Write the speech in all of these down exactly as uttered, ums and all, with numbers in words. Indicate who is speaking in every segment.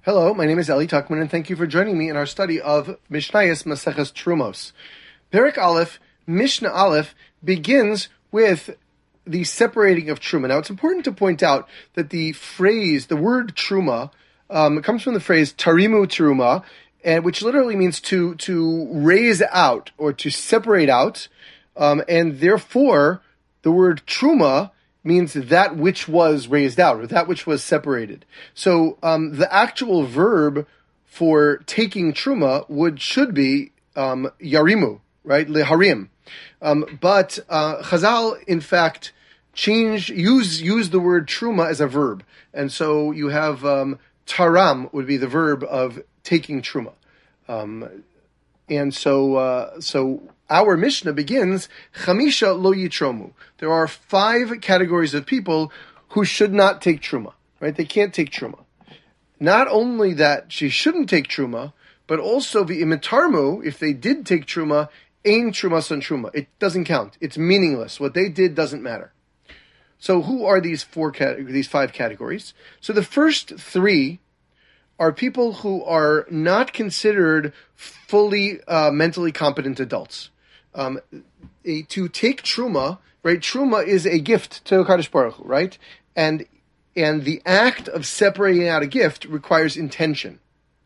Speaker 1: Hello, my name is Eli Tuckman, and thank you for joining me in our study of Mishnayos Maseches Trumos. Perek Aleph, Mishnah Aleph, begins with the separating of Truma. Now, it's important to point out that the phrase, the word Truma, um, comes from the phrase Tarimu Truma, and which literally means to to raise out or to separate out, um, and therefore the word Truma means that which was raised out, or that which was separated. So um, the actual verb for taking truma would should be um, yarimu, right? Leharim. Um, but uh, Chazal, in fact, change use use the word truma as a verb, and so you have um, taram would be the verb of taking truma, um, and so uh, so. Our Mishnah begins, Chamisha lo yitromu. There are five categories of people who should not take truma, right? They can't take truma. Not only that she shouldn't take truma, but also the imitarmu, if they did take truma, ain truma son truma. It doesn't count. It's meaningless. What they did doesn't matter. So who are these four, these five categories? So the first three are people who are not considered fully uh, mentally competent adults. Um, a, to take truma, right? Truma is a gift to Kadosh Baruch Hu, right? And and the act of separating out a gift requires intention,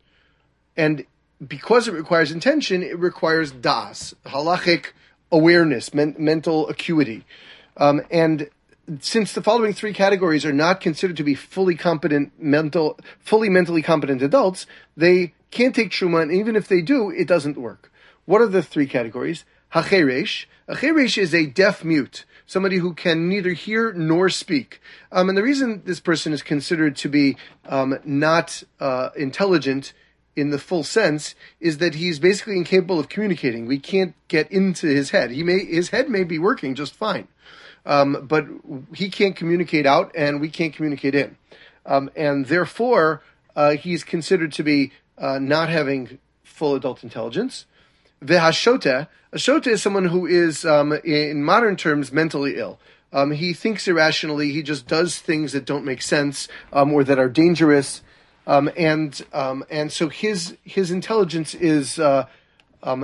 Speaker 1: and because it requires intention, it requires das, halachic awareness, men, mental acuity, um, and since the following three categories are not considered to be fully competent, mental, fully mentally competent adults, they can't take truma, and even if they do, it doesn't work. What are the three categories? Hacheresh. A cheresh is a deaf mute, somebody who can neither hear nor speak. Um, and the reason this person is considered to be um, not uh, intelligent in the full sense is that he's basically incapable of communicating. We can't get into his head. He may his head may be working just fine, um, but he can't communicate out, and we can't communicate in, um, and therefore uh, he's considered to be uh, not having full adult intelligence. V'hashota. A shota is someone who is, um, in modern terms, mentally ill. Um, he thinks irrationally. He just does things that don't make sense um, or that are dangerous, um, and um, and so his his intelligence is uh, um,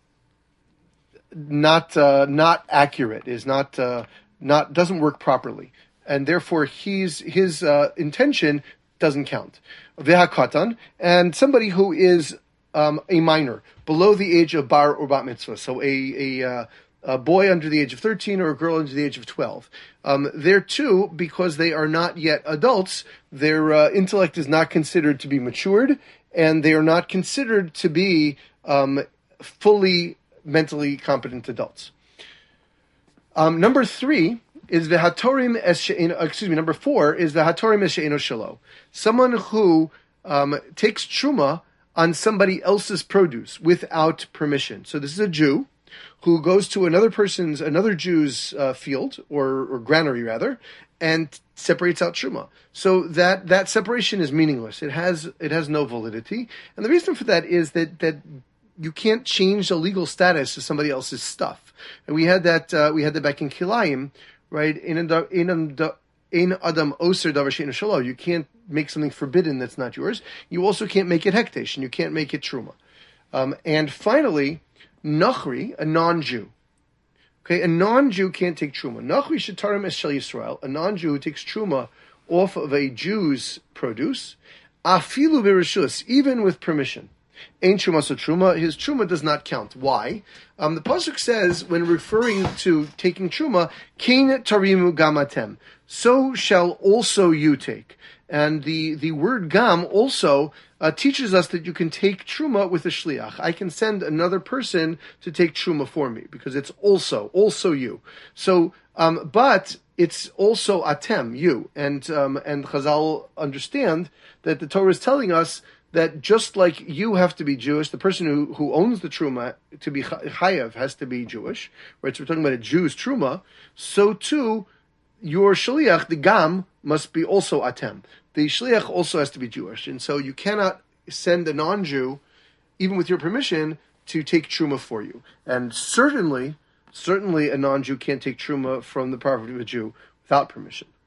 Speaker 1: not uh, not accurate. Is not uh, not doesn't work properly, and therefore he's his uh, intention doesn't count. V'hakatan, and somebody who is Um, a minor, below the age of bar or bat mitzvah, so a a, uh, a boy under the age of thirteen or a girl under the age of twelve. Um, there too, because they are not yet adults, their uh, intellect is not considered to be matured, and they are not considered to be um, fully mentally competent adults. Um, number three is the hatorim es she'eno, excuse me, number four is the hatorim es she'eno shelo. Someone who um, takes truma on somebody else's produce without permission. So this is a Jew who goes to another person's, another Jew's uh, field, or, or granary rather, and separates out truma. So that, that separation is meaningless. It has it has no validity. And the reason for that is that that you can't change the legal status of somebody else's stuff. And we had that uh, we had that back in Kilayim, right? In in in Adam Oser Davar She'eino Shelo. You can't make something forbidden that's not yours. You also can't make it hekdesh, and you can't make it truma. Um, and finally, Nachri, a non-Jew. Okay, a non-Jew can't take truma. Nachri shetarim es shel Yisrael, a non-Jew who takes truma off of a Jew's produce, afilu b'reshus, even with permission. Ain't truma so truma, his truma does not count. Why? Um, the pasuk says, when referring to taking truma, kein tarimu gamatem, so shall also you take. And the, the word gam also uh, teaches us that you can take truma with a shliach. I can send another person to take truma for me, because it's also, also you. So, um, but it's also atem, you. And, um, and Chazal understand that the Torah is telling us that just like you have to be Jewish, the person who, who owns the truma to be chayav has to be Jewish, right? So we're talking about a Jew's truma. So too, your shliach, the gam, must be also atem. The shliach also has to be Jewish, and so you cannot send a non-Jew, even with your permission, to take truma for you. And certainly, certainly, a non-Jew can't take truma from the property of a Jew without permission.